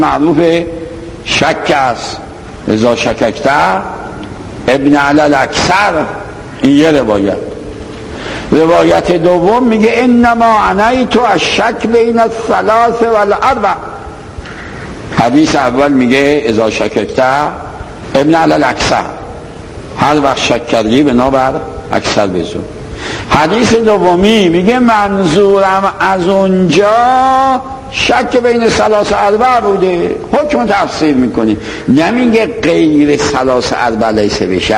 معروف شک است، اذا شککت ابن علی الاکثر. این یه روایت دوم میگه انما عنیت الشک بین الثلاث والاربع. حدیث اول میگه اذا شککت ابن علی الاکثر، هر وقت شک کردی بنابر اکثر بزن. حدیث دومی میگه منظورم از اونجا شک بین ثلاث و اربع بوده. حکم تفسیر میکنی، نمیگه غیر ثلاث و اربع لیس بشک.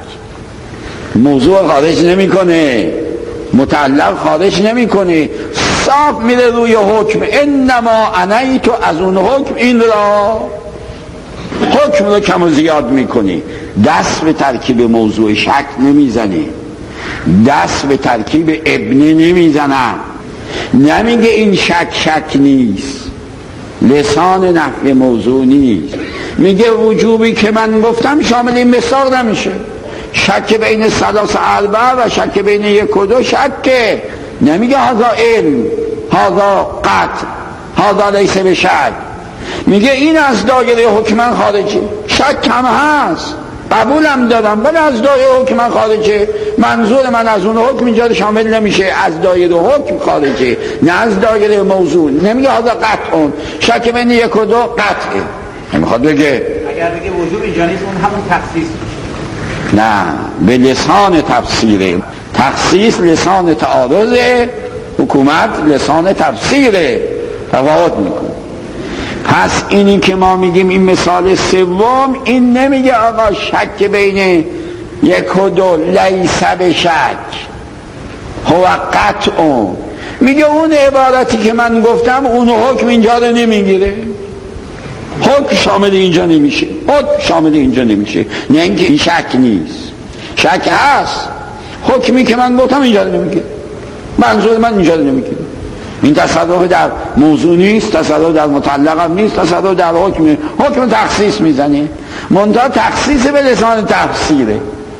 موضوع خارج نمیکنه، متعلق خارج نمیکنه، صاف میره روی حکم. انما عنیت، از اون حکم این را، حکم رو کم و زیاد میکنی. دست به ترکیب موضوع شک نمیزنی، دست به ترکیب ابنه نمیزنم. نمیگه این شک نیست، لسان نفی موضوع نیست. میگه وجوبی که من گفتم شامل این مساق نمیشه. شک بین ثلاث و اربع و شک بین یک و دو شکه. نمیگه هذا علم، هذا قطع، هذا لیس بشک. میگه این از دایره حکم خارجه. شک هم هست، قبولم دارم، ولی از دایره حکم خارجه. منظور من از اون حکم اینجا شامل نمیشه، از دایره حکم خارجه، نه از دایره موضوع. نمیگه هذا قطع، شک بین یک و دو قطعه. نمیخواد بگه اگر بگه وجوب اینجا نیست اون همون تخصیص. نه، به لسان تفسیره. تخصیص لسان تعارضه، حکومت لسان تفسیره، تفاوت میکنه. پس اینی که ما میگیم این مثال سوم، این نمیگه آقا شک بین یک و دو لیس بشک هو قطع. میگه اون عبارتی که من گفتم اون حکم اینجا رو نمیگیره، حکم شامل اینجا نمیشه، حکم شامل اینجا نمیشه. نه اینکه این شک نیست، شک هست، حکمی که من گفتم اینجا رو نمیگیره، منظور من اینجا رو نمیگیره. این تصرف در موضوع نیست، تصرف در متعلق هم نیست، تصرف در حکم تخصیص میزنه. منتها تخصیص به لسان تفسیره،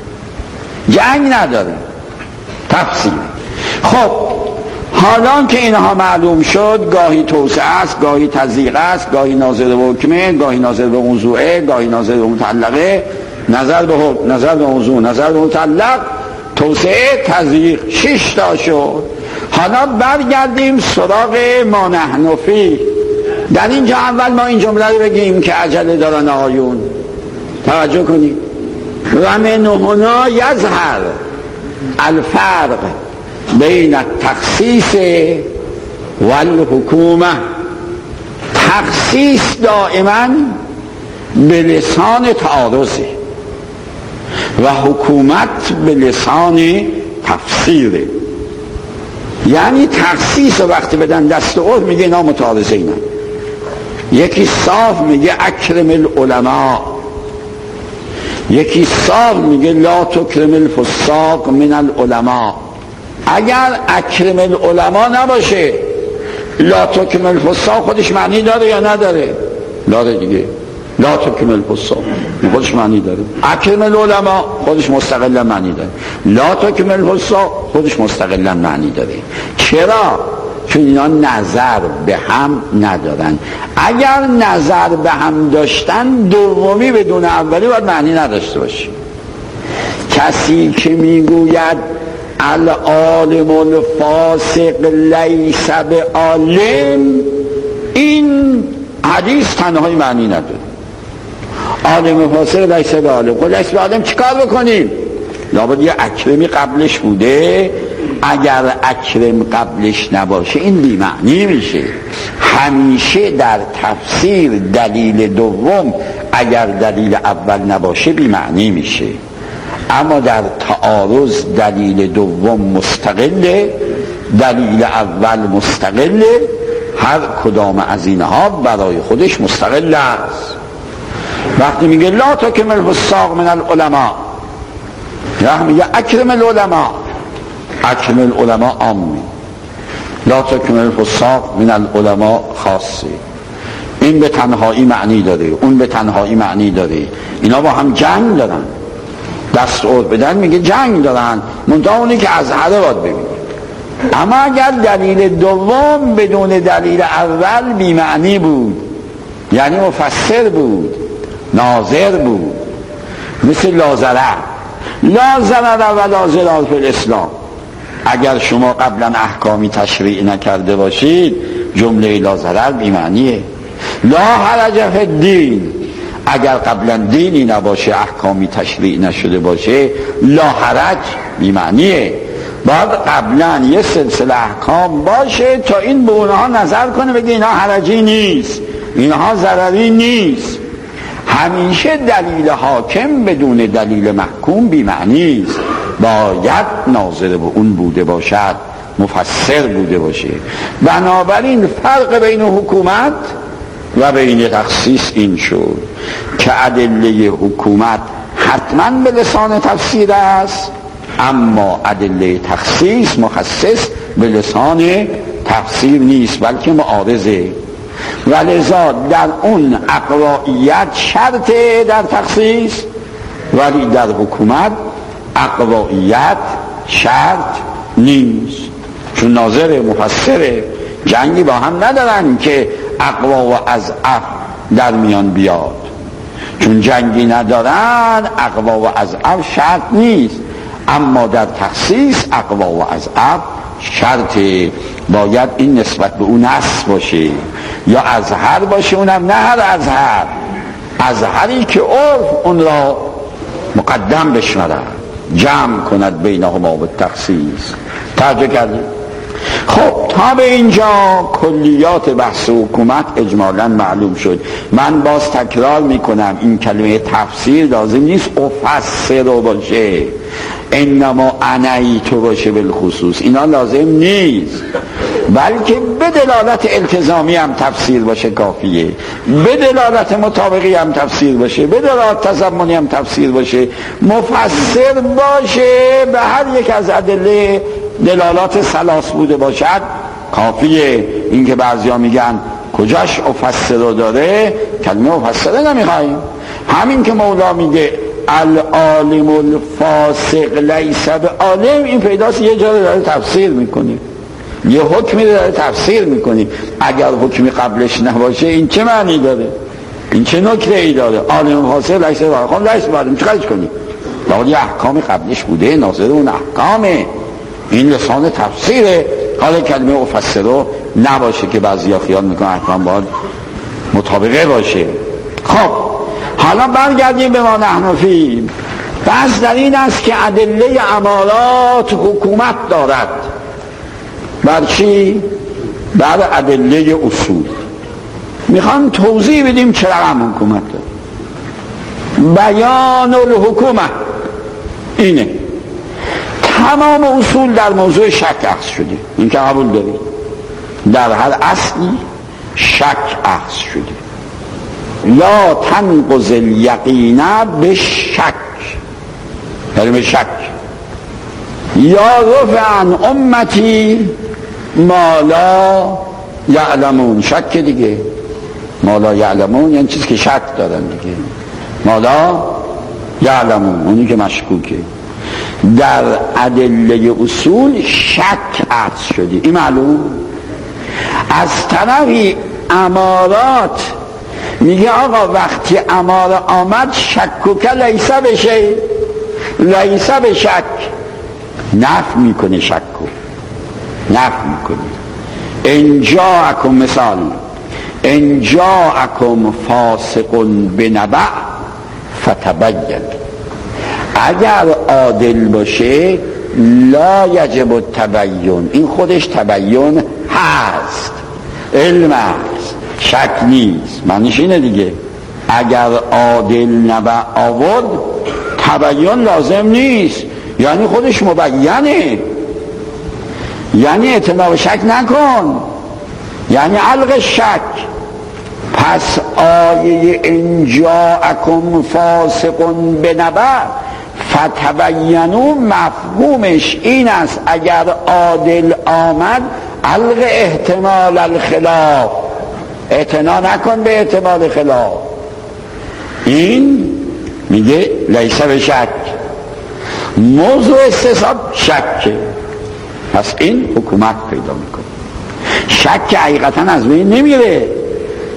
جنگ نداره، تفسیره. خب حالا که اینها معلوم شد، گاهی توسعه است، گاهی تضییق است، گاهی ناظر به حکمه، گاهی ناظر به موضوعه، گاهی ناظر به متعلقه، نظر به حکم، نظر به موضوع، نظر به متعلق، توسعه، تضییق، 6 تا شد. حالا برگردیم سراغ ما نحن فیه. در اینجا اول ما این جمله رو بگیم که عجله دارن آقایون، توجه کنید. و من هنا یظهر الفرق بین التخصیص و الحکومه. تخصیص دائما به لسان تعارضه و حکومت به لسان تفسیره. یعنی تخصیص وقتی بدن دست عرف میگه اینا متعارضه اینا. یکی صاف میگه اکرم العلماء، یکی صاف میگه لا تکرم الفساق من العلماء. اگر اکرم العلماء نباشه لا تکرم الفساق خودش معنی داره یا نداره؟ داره دیگه. لا تکرم الفساق خودش معنی داره. اکرم العلماء خودش مستقلا معنی داره. لا تکرم الفساق خودش مستقلا معنی داره. چرا؟ چون اینا نظر به هم ندارن. اگر نظر به هم داشتن دومی بدون اولی باید معنی نداشته باشه. کسی که میگوید العالم الفاسق لیس بعالم، این حدیث تنهایی معنی نداره. عالم فاسق لیس بعالم، خود لیس بعالم چیکار بکنیم؟ لابد یه اکرمی قبلش بوده. اگر اکرم قبلش نباشه این بی معنی میشه. همیشه در تفسیر دلیل دوم اگر دلیل اول نباشه بی معنی میشه. اما در تعارض دلیل دوم مستقله، دلیل اول مستقله، هر کدام از اینها برای خودش مستقل است. وقتی میگه لا تکرم الفساق من العلماء، یا میگه اکرم العلماء، اکرم العلماء عامی، لا تکرم الفساق من العلماء خاصی. این به تنهایی معنی داره، اون به تنهایی معنی داره. اینا با هم جنگ دارن، دست عرف بدن میگه جنگ دارن. منتها اونی که از هره باید ببینید. اما اگر دلیل دوم بدون دلیل اول بی معنی بود، یعنی مفسر بود، ناظر بود، مثل لا ضرر و لا ضرار فی الاسلام. اگر شما قبلا احکامی تشریع نکرده باشید جمله لا ضرر بی‌معنیه. لا حرج فی الدین، اگر قبلا دینی نباشه، احکامی تشریع نشده باشه، لا حرج بی‌معنیه. باید قبلا یه سلسله احکام باشه تا این به اونها نظر کنه بگه اینها حرجی نیست، اینها ضرری نیست. همیشه دلیل حاکم بدون دلیل محکوم بی‌معنی است. باید ناظر به اون بوده باشد، مفسر بوده باشه. بنابراین فرق بین حکومت و بین تخصیص این شد که ادله حکومت حتما به لسان تفسیر است، اما ادله تخصیص مخصص به لسان تفسیر نیست بلکه معارضه. ولذا در اون اقوائیت شرطه در تخصیص، ولی در حکومت اقوائیت شرط نیست، چون ناظر مفسر جنگی با هم ندارن که اقوا و اضعف در میان بیاد. چون جنگی ندارن اقوا و اضعف شرط نیست، اما در تخصیص اقوا و اضعف شرطه. باید این نسبت به اون نص باشه یا ازهر باشه، اونم نه هر ازهر، ازهری که عرف اون را مقدم بشمرد، جمع کند بینهما و تخصیص. توجه کردید؟ خب تا به اینجا کلیات بحث حکومت اجمالا معلوم شد. من باز تکرار میکنم این کلمه تفسیر لازم نیست افسر رو باشه، انما عنیتو باشه بالخصوص، اینا لازم نیست، بلکه به دلالت التزامی هم تفسیر باشه کافیه، به دلالت مطابقی هم تفسیر باشه، به دلالت تضمنی هم تفسیر باشه، مفسر باشه به هر یک از ادله دلالات ثلاث بوده باشد کافیه. این که بعضیا میگن کجاش افسر رو داره، کلمه افسره نمیخوایم. همین که مولا میگه العالم الفاسق لیس بعالم، این پیداست یه جا داره تفسیر میکنه، یه حکمی داره تفسیر میکنه. اگر حکمی قبلش نباشه این چه معنی داره؟ این چه نکته ای داره؟ عالم فاسق لیس بعالم، خب لیس بعالم چیکارش کنی؟ باید یه احکام قبلش بوده، ناظر اون احکامه، این لسان تفسیره. حالا کلمه افسر رو نباشه که بعضیا خیال میکنن احکام باید مطابقه باشه. خب حالا برگردیم به ما نحن فیه. بس در این است که ادله امارات حکومت دارد. بر چی؟ بر ادله اصول. میخوام توضیح بدیم چرا هم حکومت دارد. بیان الحکومت اینه تمام اصول در موضوع شک اخذ شده، این که قبول دارید، در هر اصلی شک اخذ شده. لا تنقض الیقین بالشک، یعنی به شک. یا رفع عن امتی ما لا یعلمون، شک دیگه، ما لا یعلمون یعنی چیزی که شک دارن دیگه، ما لا یعلمون اونی که مشکوکه. در ادله اصول شک اخذ شده، این معلوم. از طرفی امارات میگه آقا وقتی اماره آمد شکوکه لیسه بشه، لیسه به شک، نفی میکنه شکو، نفی میکنه. ان جاءکم مثال ان جاءکم فاسق بنبأ فتبین، اگر عادل باشه لا یجب التبین، این خودش تبین هست، علم هست، شک نیست. معنیش اینه دیگه، اگر عادل نبأ آورد تبین لازم نیست، یعنی خودش مبینه، یعنی اعتنا شک نکن، یعنی علق شک. پس آیه ان جاءکم فاسق بنبأ فتبینوا مفهومش این است اگر عادل آمد علق احتمال الخلاف، اعتنا نکن به احتمال خلاف. این میگه لیسه به شک، موضوع استصحاب شکه. پس این حکومت پیدا میکنه. شک حقیقتا از بین نمیره،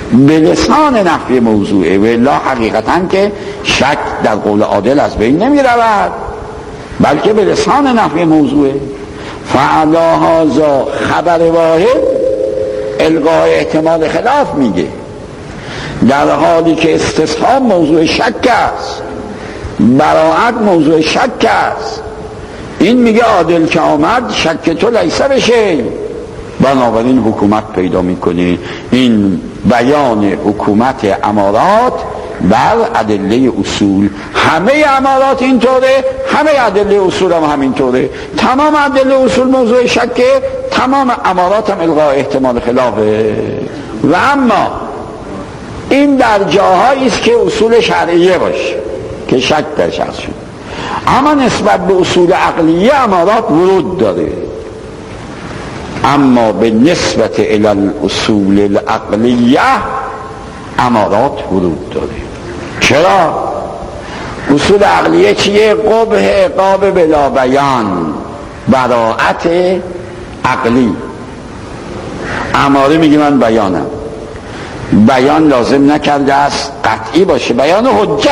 به لسان نفی موضوعه، و الا حقیقتا که شک در قول عادل از بین نمی رود، بلکه به لسان نفی موضوعه. فعلا هذا خبر واحد الغای احتمال خلاف میگه، در حالی که استصحاب موضوع شک است، براعت موضوع شک است. این میگه عادل که آمد شک تو لیسه بشه، بنابراین حکومت پیدا میکنه. این بیان حکومت امارات بر ادله اصول. همه امارات اینطوره، همه ادله اصول هم همینطوره. تمام ادله اصول موضوع شکه، تمام امارات هم الغای احتمال خلافه. و اما این در جاهایی است که اصول شرعیه باشه که شک درش هست شد، اما نسبت به اصول عقلیه امارات ورود داره. اما به نسبت الی الاصول العقلیه امارات ورود داره. چرا؟ اصول عقلیه چیه؟ قبح عقاب بلا بیان، براعت عقلی. اماره میگه من بیانم، بیان لازم نکرده است قطعی باشه، بیان حجت.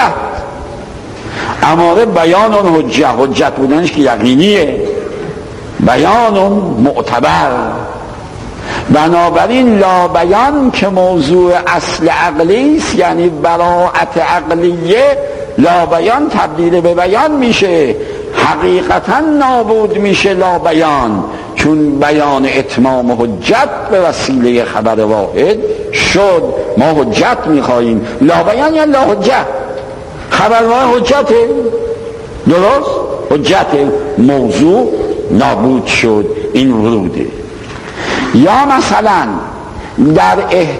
اماره بیان حجت بودنش که یقینیه، بیان معتبر. بنابراین لا بیان که موضوع اصل عقلی است، یعنی براعت عقلیه، لا بیان تبدیل به بیان میشه، حقیقتا نابود میشه لا بیان، چون بیان اتمام حجت به وسیله خبر واحد شد. ما حجت میخواییم، لا بیان یا لا حجت. خبر واحد حجته، درست؟ حجت، موضوع نابود شد. این وروده. یا مثلا در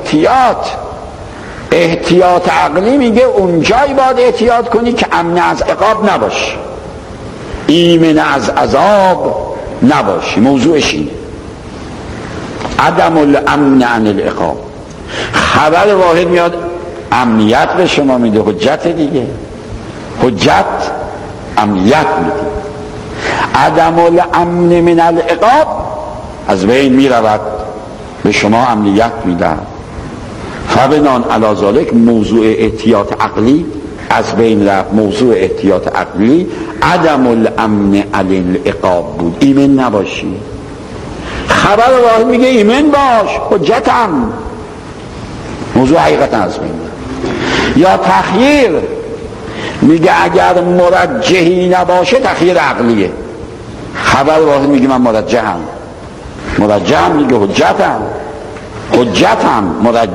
احتیاط عقلی میگه اونجایی باید احتیاط کنی که امن از عقاب نباشی، ایمن از عذاب نباشی. موضوعش اینه، عدم الامن عن العقاب. خبر واحد میاد امنیت به شما میده، حجت دیگه، حجت امنیت میده. عدم الامن من العقاب از بین میرود، به شما امنیت میدن. فبنان علی ذالک موضوع احتیاط عقلی از بین رفت. موضوع احتیاط عقلی عدم الامن علی العقاب بود، ایمن نباشی. خبر واحد میگه ایمن باش، حجتم. موضوع حقیقتا از بین رفت. یا تخییر میگه اگر مرجحی نباشه تخییر عقلیه. خبر واحد میگه من مرجحم میگه حجتم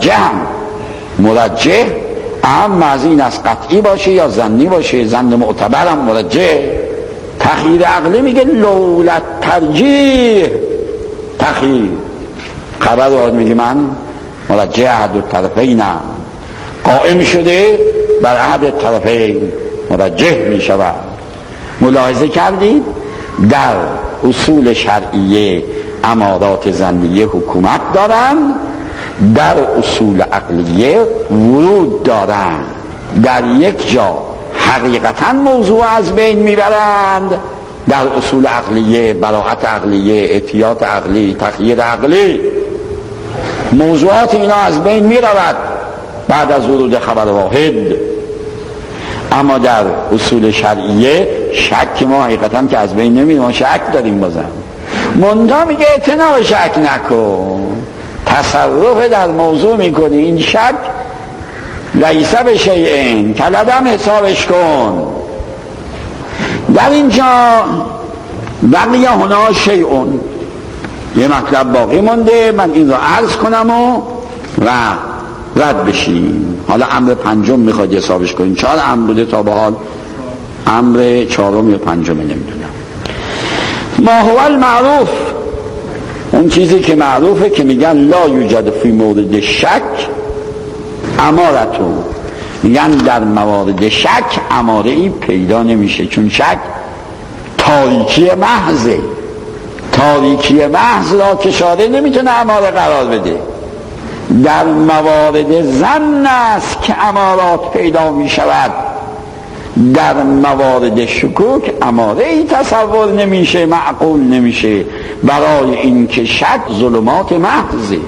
مرجح اما از این از قطعی باشه یا ظنی باشه، ظن معتبرم مرجح. تخییر عقلی میگه لولت ترجیح تخییر. خبر واحد میگه من مرجح احد الطرفینم، قائم شده بر احد الطرفین، مرجح میشود. ملاحظه کردید در اصول شرعیه امارات ظنیه حکومت دارن، در اصول عقلیه ورود دارن. در یک جا حقیقتا موضوع از بین میبرند، در اصول عقلیه براعت عقلیه، احتیاط عقلی، تخییر عقلی، موضوعات اینا از بین میرود بعد از ورود خبر واحد. اما در اصول شرعیه شک ما حقیقتا که از بین نمیره، ما شک داریم. بازم مندا میگه اعتنا شک نکن، تصرف در موضوع میکنی، این شک لیسه به شیئین کلدم حسابش کن. در اینجا بقیه هنا شیئون، یه مطلب باقی مونده، من این را عرض کنم و رد بشیم. حالا امر پنجم میخواد حسابش کنیم، 4 امر بوده تا به حال، امر 4م یا 5م نمیدونم. ما هو المعروف، اون چیزی که معروفه که میگن لا یوجد فی مورد شک امارتون، میگن در موارد شک اماره ای پیدا نمیشه، چون شک تاریکی محضه. تاریکی محض را که شارع نمیتونه اماره قرار بده. در موارد ظن است که امارات پیدا میشود، در موارد شکوک اماره ای تصور نمیشه، معقول نمیشه، برای این که شک ظلمات محضه.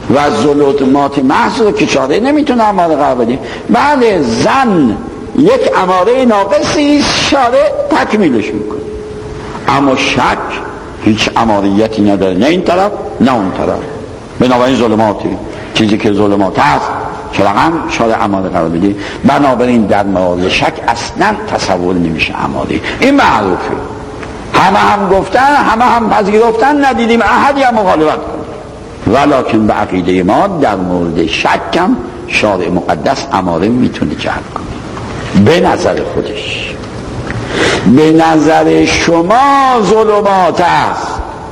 و ظلمات محض رو که چاره نمیتونه اماره قرار بده. بله زن یک اماره ناقصی شاره تکمیلش میکنه، اما شک هیچ اماریتی نداره، نه این طرف نه اون طرف. بنابراین ظلماتی چیزی که ظلمات هست چرا هم شاره اماره قرار بده. بنابراین در مورد شک اصلا تصور نمیشه اماره. این معروفه، همه هم گفتن، همه هم پذیرفتن، ندیدیم احدی هم مخالفت کنه. ولکن به عقیده ما در مورد شک هم شارع مقدس اماره میتونه جلب کنه به نظر خودش. به نظر شما ظلمات است،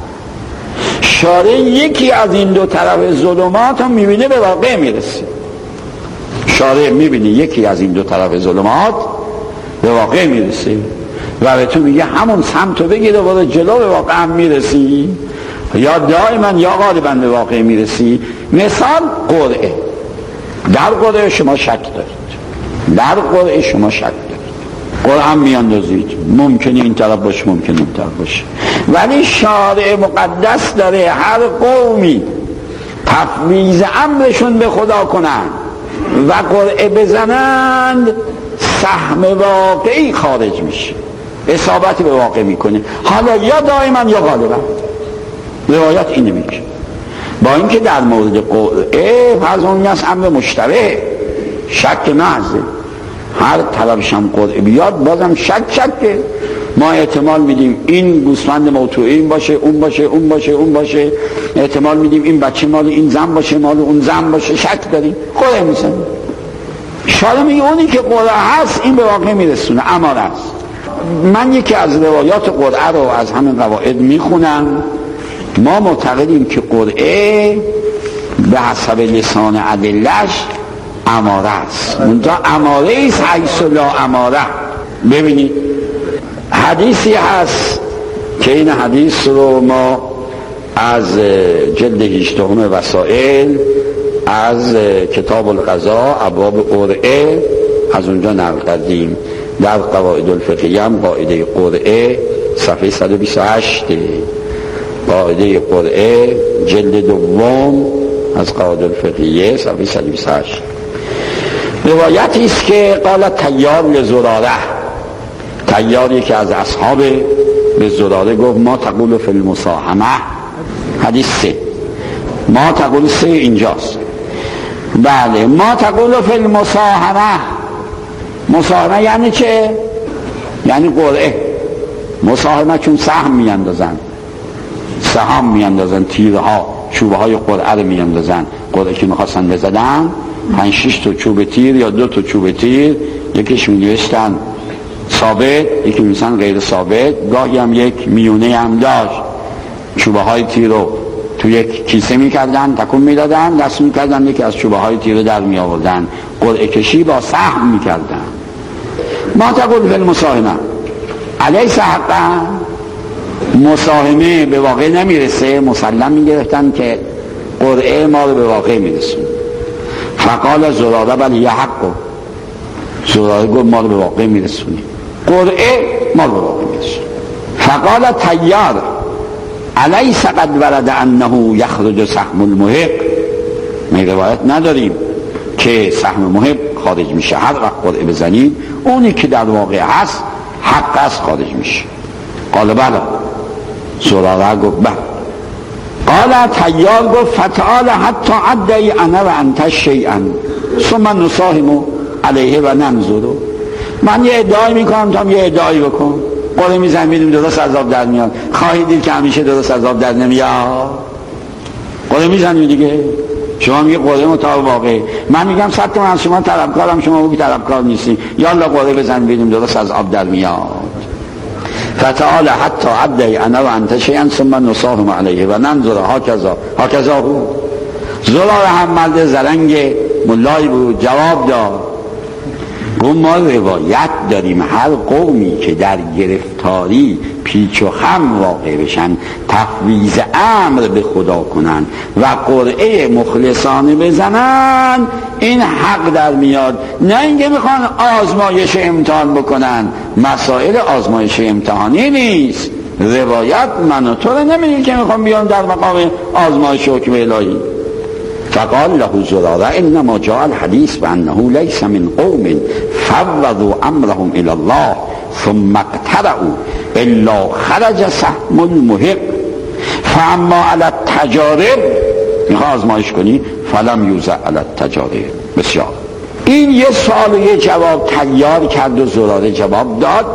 شارع یکی از این دو طرف ظلمات هم میبینه به واقع میرسه. شارع میبینه یکی از این دو طرف ظلمات به واقع میرسه و به تو میگه همون سمتو بگیر و برو جلو، به واقع هم میرسی، یا دائما یا غالبا به واقع میرسی. مثال قرعه، در قرعه شما شک دارید، در قرعه شما شک دارید، قرعه هم میاندازید، ممکنه این طرف باشه ممکنه اون طرف باشه، ولی شارع مقدس داره هر قومی تفویض امرشون به خدا کنن و قرعه بزنند، سهم واقعی خارج میشه، اصابت به واقع میکنه، حالا یا دائما یا غالبا. روایت اینه میگه. با اینکه در مورد قرعه فرض اون است امر مشتبه، شک محضه، هر طرفش هم قرعه بیاد بازم شکه. ما احتمال میدیم این گوسفند موتوعه این باشه، اون باشه، اون باشه، اون باشه، احتمال میدیم این بچه مال این زن باشه، مال اون زن باشه، شک داریم، قرعه میزنیم. شاید میگه اونی که قرعه هست این به واقع میرسونه، اماره است. من یکی از روایات قرعه رو از همین قواعد میخونم. ما معتقدیم که قرعه به حسب لسان ادله‌اش اماره است، منتها اماره ایست حیث لا اماره. ببینید حدیثی هست که این حدیث رو ما از جلد 18 وسائل از کتاب القضاء ابواب قرعه از اونجا نقل کردیم. در قواعد الفقهیه هم قاعده قرعه صفحه 128 قاعده قرعه جلد دوم از قواعد الفقهیه صفحه 128 روایتی است که قال تیار لزراره، تیاری که از اصحاب به زراره گفت ما تقول فی المصاحمه، حدیث 3 ما تقول 3 اینجاست. بله ما تقول فی المصاحمه، مصاحمه یعنی چه؟ یعنی قرعه. مصاحمه چون سهم میاندازن، سهم میاندازن، تیرها چوبه های قرعه رو میاندازن. قرعه که میخواستن بزدن 5-6 تا چوب تیر یا 2 تا چوب تیر، یکیش می‌نوشتن ثابت، یکی می‌نوشتن غیر ثابت، گاهی هم یک میونه هم داشت. چوبه های تیر رو تو یک کیسه میکردن، تکون میدادن، دست میکردن، یکی از چوبه های تیر رو در می آوردن، قرعه کشی با سهم میکردن. ما تقول فی المصاحمه الیس حقا، مصاحمه به واقع نمیرسه، مسلم میگرفتن که قرعه ما رو به واقع میرسه. فقال زراره بل یه حقو، زراره گفت ما رو به واقع میرسونی، قرعه ما رو به واقع میرسونی. فقال تیار الیس قد ورد انه یخرج سهم المحق، می روایت نداریم که سهم محق خارج میشه، هر وقت قرعه بزنید اونی که در واقع هست حق است خارج میشه. قال بله، زراره گفت بله. قال تیار گفت فتعال حتی عدی انا و انت شیئا ثم نصاحم علیه و ننظرو، من یه ادعای میکنم تا یه ادعایی بکن، قرعه میزنیم میدیم درست از آب در میاد، خواهی دید که همیشه درست از آب در نمیاد، قرعه میزنیم دیگه. شما میگه قرعه مطابق واقعی، من میگم 100 تومن از شما طلبکارم، شما بگید طلبکار نیستی، یالا قرعه بزنیم ببینیم درست از آب در میاد. فتعال حتی عدی انا و انت شیئا ثم نصاحم علیه و ننظر هکذا هو. زراره هم مرد زرنگ ملایی بود، جواب داد، گفت ما روایت داریم هر قومی که در گرفتاری پیچ و خم واقع بشن تفویض امر به خدا کنن و قرعه مخلصانه بزنن این حق در میاد، نه اینکه میخوان آزمایش امتحان بکنن. مسائل آزمایش امتحانی نیست، روایت من و تو رو نمیگه که میخوام بیان در مقام آزمایش حکم الهی. فقال له زراره انما جاء الحديث بانه ليس من قوم فوضوا امرهم الى الله ثم اقترعوا الا خرج سهم المحق فاما على التجارب، میخواه آزمایش کنی، فلم یوزع علی التجارب. بسیار این یه سوال و یه جواب تیار کرد و زراره جواب داد.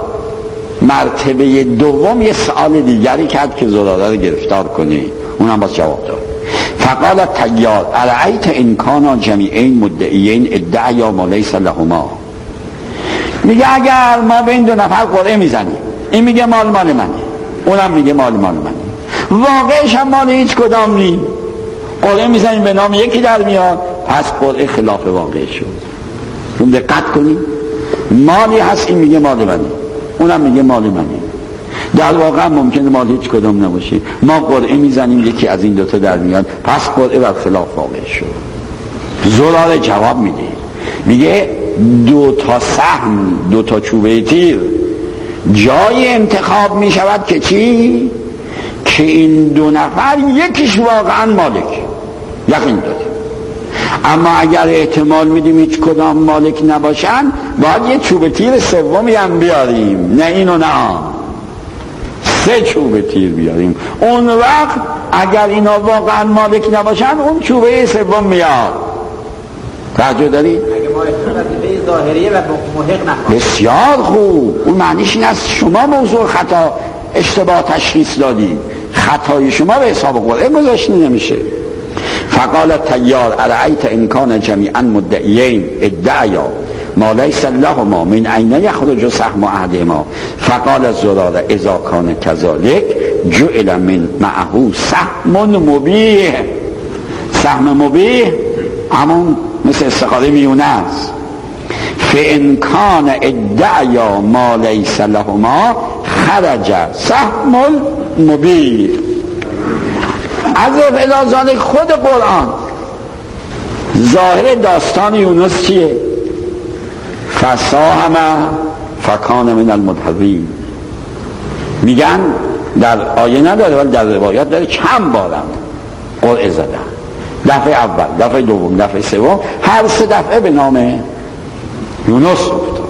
مرتبه دوم یه سوال دیگری کرد که زراره رو گرفتار کنی، اونم باز جواب داد. فقال تیار ارأیت ان کانا جمیعین مدعیین ادعیا ما لیس لهما. میگه اگر ما به این دو نفر قرعه میزنیم، این میگه مال منه، اونم میگه مال منه، واقعش هم مال هیچ کدام نی، قرعه میزنیم به نام یکی در میاد، پس قرعه خلاف واقع شد. اون دقت کنید، مالی هست این میگه مال منه، اونم میگه مال منه، در واقع ممکنه مال هیچ کدام نباشه. ما قرعه میزنیم یکی از این دوتا در میاد، پس قرعه بر خلاف واقع شد. زراره جواب میده، میگه دو تا سهم، دو تا چوبه تیر جای انتخاب میشود که چی؟ که این دو نفر یکیش واقعا مالک، یقین داره. اما اگر احتمال میدیم هیچ کدام مالک نباشن، باید یه چوب تیر سومی هم بیاریم، نه اینو نه سه چوب تیر بیاریم. اون وقت اگر اینا واقعا مالک نباشن، اون چوبه سوم میاد. توجه داری؟ اگه ما اختلاف ظاهریه و محق نخواهیم. بسیار خوب. اون معنیش این است شما موضوع خطا اشتباه تشخیص دادی، خطای شما به حساب قرعه گذاشته نمیشه. فقال تیار ارأیت ان کان جمیعا مدعیین ادعیا ما لیس لهما من این یخرج سهم احدهما. فقال زراره اذا کان کذلک جعل من معه سهم مبیح. سهم مبیح همون مثل استخاره میونه است. فان کان ادعیا ما لیس لهما خرج سهم مبیح. از افعال خود قرآن ظاهر داستان یونس چیه؟ فساهم فکان من المدحضین. میگن در آیه نداره ولی در روایات داره چند بارم قرعه زدن، دفعه اول، دفعه دوم، دفعه سوم، هر سه دفعه به نام یونس افتاد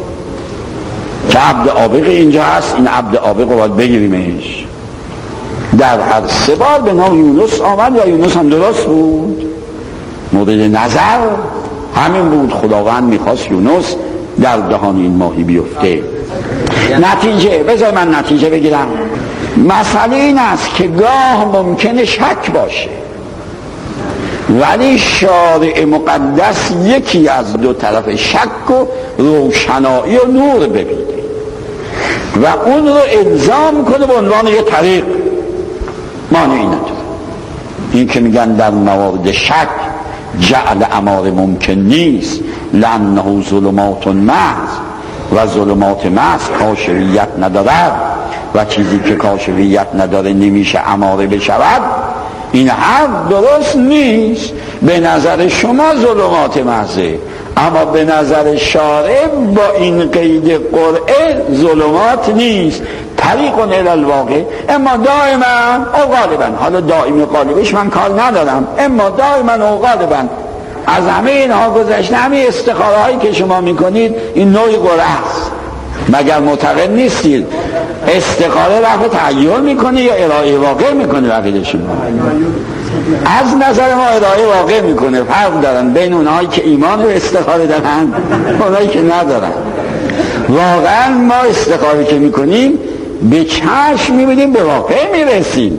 که عبد عابق اینجا هست، این عبد عابق رو باید بگیریمش. در هر سه بار به نام یونس آمد و یونس هم درست بود. مورد نظر همین بود، خداوند میخواست یونس در دهان این ماهی بیفته. نتیجه، بذار من نتیجه بگیرم. مسئله این است که گاه ممکنه شک باشه، ولی شارع مقدس یکی از دو طرف شک و روشنایی و نور ببینه و اون رو الزام کنه به عنوان یه طریق. مانعی نداره. این که میگن در موارد شک جعل اماره ممکن نیست، لانه ظلمات محض و ظلمات محض کاشفیت ندارد و چیزی که کاشفیت نداره نمیشه اماره بشود. این حرف درست نیست. به نظر شما ظلمات محضه، اما به نظر شارع با این قید قرعه ظلمات نیست. طریق الی الواقع، اما دائما او غالبا، حالا دائم و غالبش من کار ندارم، اما دائما او غالبا از همه اینها گذشته، همه استخاره هایی که شما میکنید این نوعی قرعه است. مگر معتقد نیستید استخاره رفع تعیین میکنه یا ارائه واقع میکنه؟ عقیده شما از نظر ما ارائه واقع میکنه. فرق دارن بین اونهایی که ایمان به استخاره دارن اونهایی که ندارن. واقعا ما استخاره که میکنیم به چشم میبینیم به واقع میرسیم.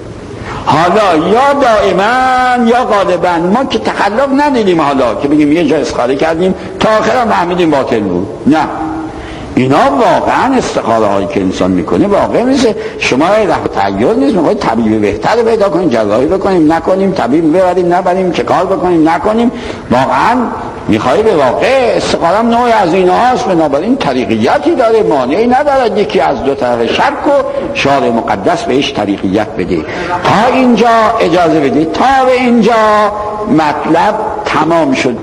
حالا یا دائما یا غالبا. ما که تخلف ندیدیم حالا که بگیم یه جا استخاره کردیم تا آخر هم فهمیدیم باطل بود. نه، اینا واقعا استخاره هایی که انسان میکنه واقع میشه. شما رفع تعیین نیست، میخواید طبیب بهتر پیدا کنیم، جراحی بکنیم نکنیم، طبیب ببریم نبریم، چه کار بکنیم نکنیم، واقعا میخوای به واقع. استخاره هم نوعی از اینا هست، بنابراین طریقیتی داره، مانعی ندارد یکی از دو طرف شک و شارع مقدس بهش طریقیت بده. تا اینجا اجازه بده، تا به اینجا مطلب تمام شد.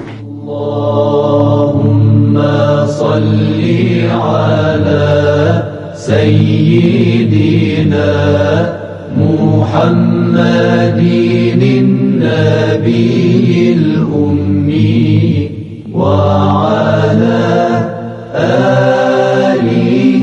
اللهم صل على سيدنا محمد النبي الأمي وعلى آله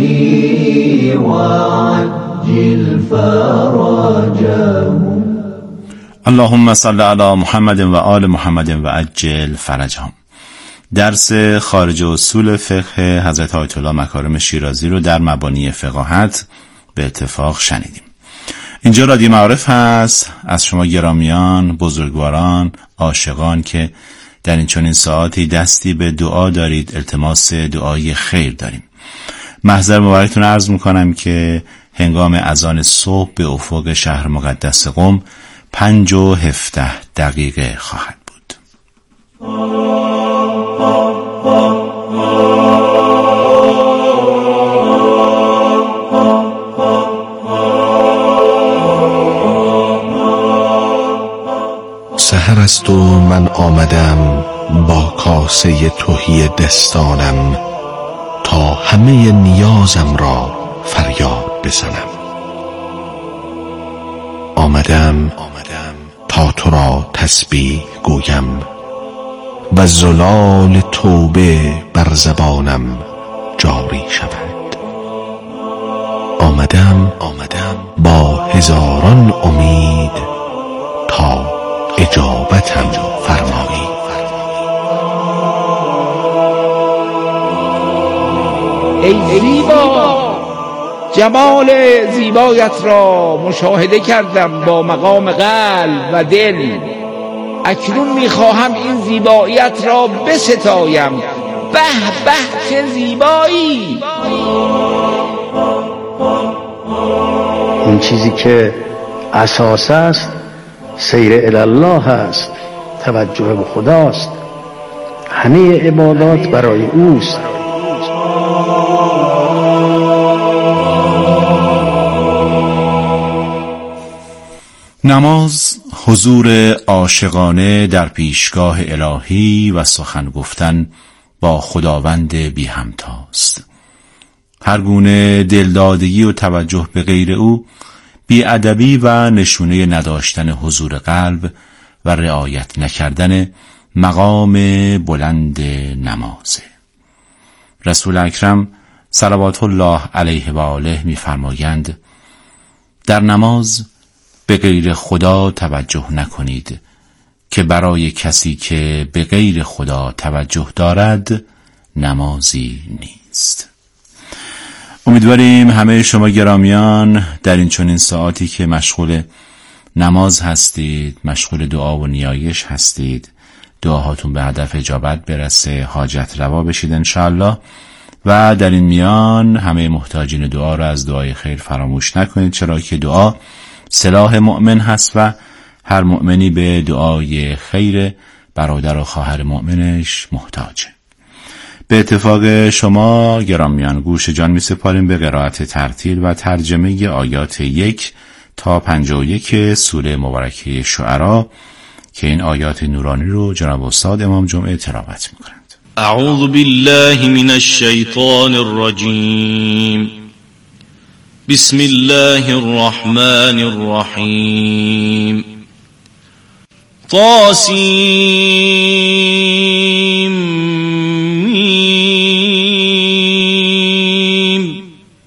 وعجل فرجهم. اللهم صل علی محمد و آل محمد و عجل فرجهم. درس خارج اصول فقه حضرت آیت الله مکارم شیرازی رو در مبانی فقاهت به اتفاق شنیدیم. اینجا رادیو معارف هست. از شما گرامیان، بزرگواران، عاشقان که در این چنین ساعتی دستی به دعا دارید، التماس دعای خیر داریم. محضر مبارکتون عرض میکنم که هنگام اذان صبح به افق شهر مقدس قم 5:17 خواهد بود. سحر است و من آمدم با کاسه تهی دستانم تا همه نیازم را فریاد بزنم. آمدم تا تو را تسبیح گویم و زلال توبه بر زبانم جاری شود. آمدم با هزاران امید تا اجابتم فرمایی. ای زیبا، جمال زیبایت را مشاهده کردم با مقام قلب و دل. اکنون میخواهم این زیباییت را بستایم. به به چه زیبایی! اون چیزی که اساس است سیر الله است، توجه به خداست، همه عبادات برای اوست. نماز حضور عاشقانه در پیشگاه الهی و سخن گفتن با خداوند بی همتاست. هر گونه دلدادگی و توجه به غیر او بی‌ادبی و نشونه نداشتن حضور قلب و رعایت نکردن مقام بلند نمازه. رسول اکرم صلوات الله علیه و آله می‌فرمایند در نماز به غیر خدا توجه نکنید که برای کسی که به غیر خدا توجه دارد نمازی نیست. امیدواریم همه شما گرامیان در این چنین ساعتی که مشغول نماز هستید، مشغول دعا و نیایش هستید، دعاهاتون به هدف اجابت برسه، حاجت روا بشید انشاءالله. و در این میان همه محتاجین دعا را از دعای خیر فراموش نکنید، چرا که دعا سلاح مؤمن هست و هر مؤمنی به دعای خیر برادر و خواهر مؤمنش محتاجه. به اتفاق شما گرامیان گوش جان می سپاریم به قرائت ترتیل و ترجمه آیات 1 تا 51 سوره مبارکه شعرا که این آیات نورانی رو جناب استاد امام جمعه تلاوت می کنند. اعوذ بالله من الشیطان الرجیم. بسم الله الرحمن الرحیم. طاسیم.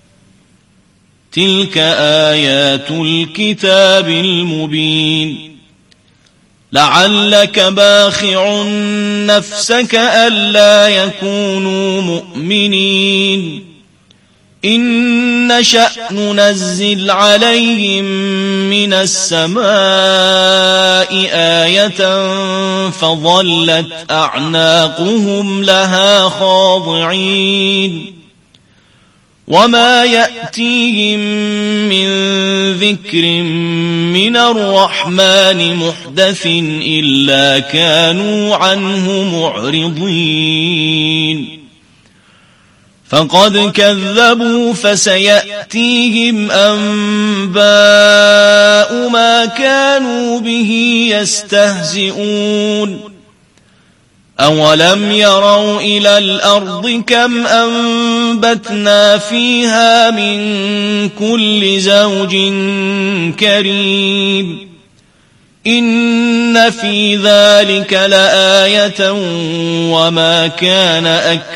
تلك آیات الكتاب المبین. لعلك باخع نفسك ألا يكونوا مؤمنين إن نشأ ننزل عليهم من السماء آية فظلت أعناقهم لها خاضعين وما يأتيهم من ذكر من الرحمن محدث إلا كانوا عنه معرضين فقد كذبوا فسيأتيهم أنباء ما كانوا به يستهزئون أولم يروا إلى الأرض كم أنبتنا فيها من كل زوج كريم إن في ذلك لآية وما كان